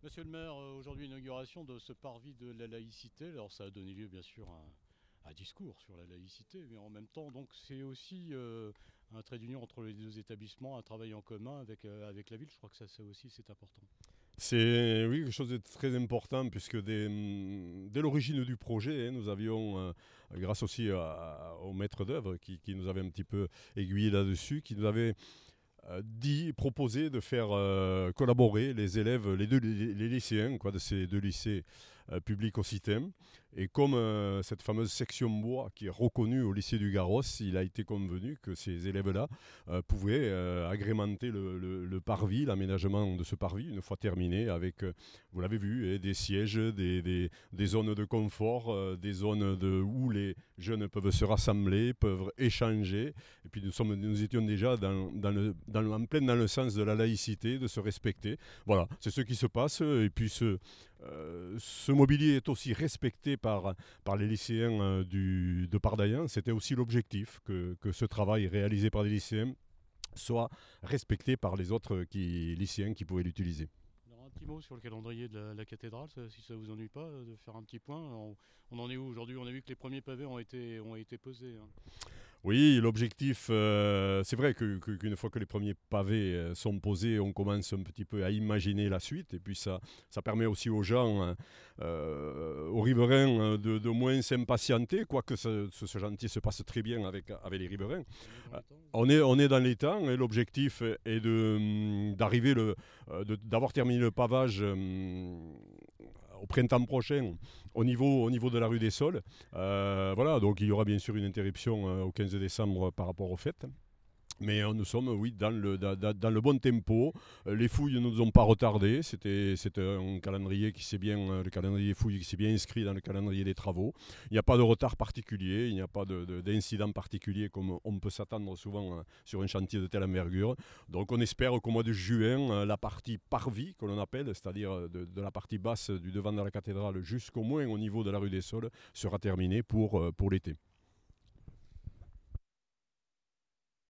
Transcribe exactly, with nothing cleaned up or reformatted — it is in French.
Monsieur le maire, euh, aujourd'hui inauguration de ce parvis de la laïcité. Alors ça a donné lieu bien sûr à un, un discours sur la laïcité, mais en même temps donc c'est aussi euh, un trait d'union entre les deux établissements, un travail en commun avec, euh, avec la ville. Je crois que ça, ça aussi c'est important. C'est oui, quelque chose de très important puisque dès, hum, dès l'origine du projet, hein, nous avions, euh, grâce aussi à- au maître d'œuvre qui, qui nous avait un petit peu aiguillé là-dessus, qui nous avait euh, dit, proposé de faire euh, collaborer les élèves, les deux les, les lycéens quoi, de ces deux lycées euh, publics occitan. Et comme euh, cette fameuse section bois qui est reconnue au lycée du Garros, il a été convenu que ces élèves-là euh, pouvaient euh, agrémenter le, le- le parvis, l'aménagement de ce parvis, une fois terminé, avec, euh, vous l'avez vu, eh, des sièges, des, des- des zones de confort, euh, des zones de, où les jeunes peuvent se rassembler, peuvent échanger. Et puis nous, sommes, nous étions déjà dans, dans le, dans, en plein dans le sens de la laïcité, de se respecter. Voilà, c'est ce qui se passe. Et puis ce, euh, ce mobilier est aussi respecté par, par les lycéens euh, du, de Pardaillan. C'était aussi l'objectif, que, que ce travail réalisé par les lycéens soit respecté par les autres qui, lycéens qui pouvaient l'utiliser. Alors un petit mot sur le calendrier de la, la cathédrale, ça- si ça vous ennuie pas, euh, de faire un petit point. On, on en est où aujourd'hui? On a vu que les premiers pavés ont été, ont été posés, hein. Oui, l'objectif, euh, c'est vrai que, que- qu'une fois que les premiers pavés euh, sont posés, on commence un petit peu à imaginer la suite. Et puis ça, ça permet aussi aux gens, hein, euh, aux riverains, euh, de, de moins s'impatienter, quoique ce, ce, ce chantier se passe très bien avec, avec les riverains. On est dans Euh, les temps? on est, on est dans les temps et l'objectif est de, hum, d'arriver le, euh, de- d'avoir terminé le pavage hum, au printemps prochain au niveau, au niveau de la rue des Sols. Euh, voilà, donc il y aura bien sûr une interruption euh, au quinze décembre par rapport aux fêtes. Mais euh, nous sommes, oui, dans le, dans, dans le bon tempo. Euh, les fouilles ne nous ont pas retardé. C'était, c'était un calendrier qui s'est bien, euh, le calendrier des fouilles qui s'est bien inscrit dans le calendrier des travaux. Il n'y a pas de retard particulier, il n'y a pas de, de, d'incident particulier comme on peut s'attendre souvent euh, sur un chantier de telle envergure. Donc on espère qu'au mois de juin, euh, la partie parvis, que l'on appelle, c'est-à-dire euh, de, de la partie basse du devant de la cathédrale jusqu'au moins au niveau de la rue des Sols, sera terminée pour, euh, pour l'été.